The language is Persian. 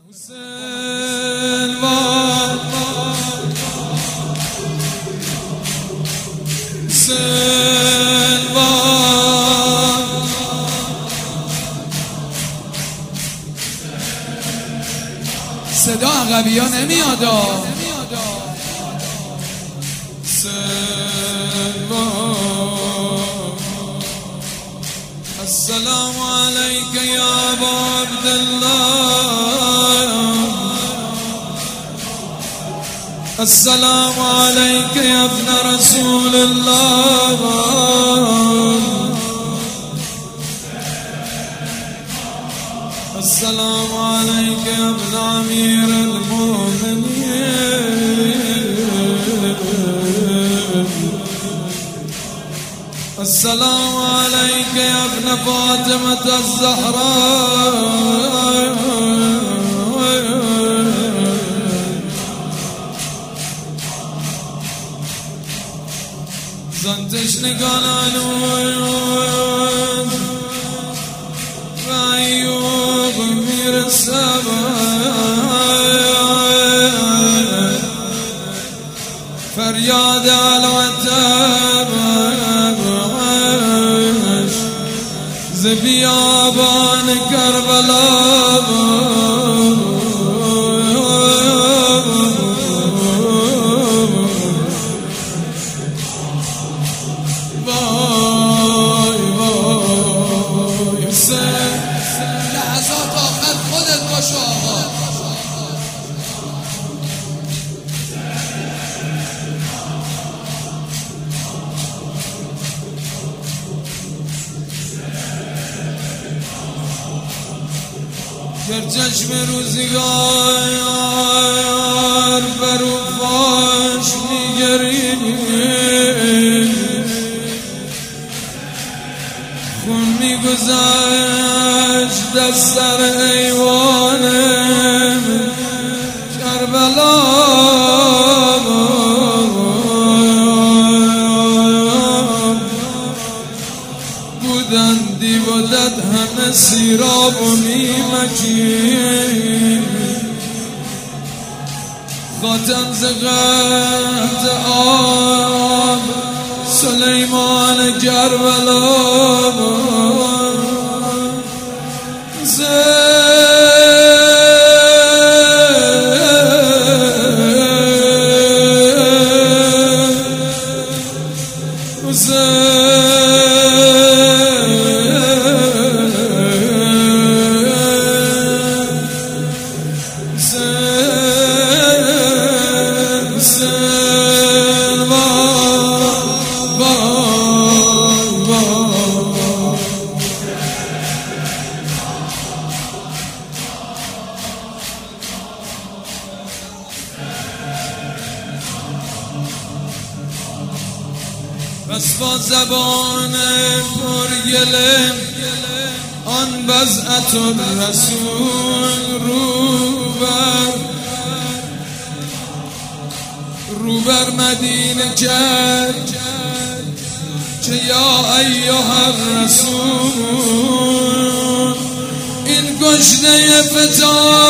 صدا عقبی ها نمیاد. السلام عليك يا أبا عبد الله، السلام عليك يا ابن رسول الله، السلام عليك يا ابن أمير المؤمنين، السلام عليك يا ابن فاطمة الزهراء، زنتش نگالانون و ایوب میر سبا، فریاد علوتب ز بیابان کربلا، لحظات آخر خودت باش آقا. گر چشم روزگار برو فاش میگرید، خون میگذشت از سر ایوان کربلا، بودندی بودد همه سیراب و نیمکی، خاتم ز قطع آب سلیمان کربلا، بس با زبان پرگله آن بضعت الرسول روبر مدینه کرد که یا ایها الرسول، این گشنه فتان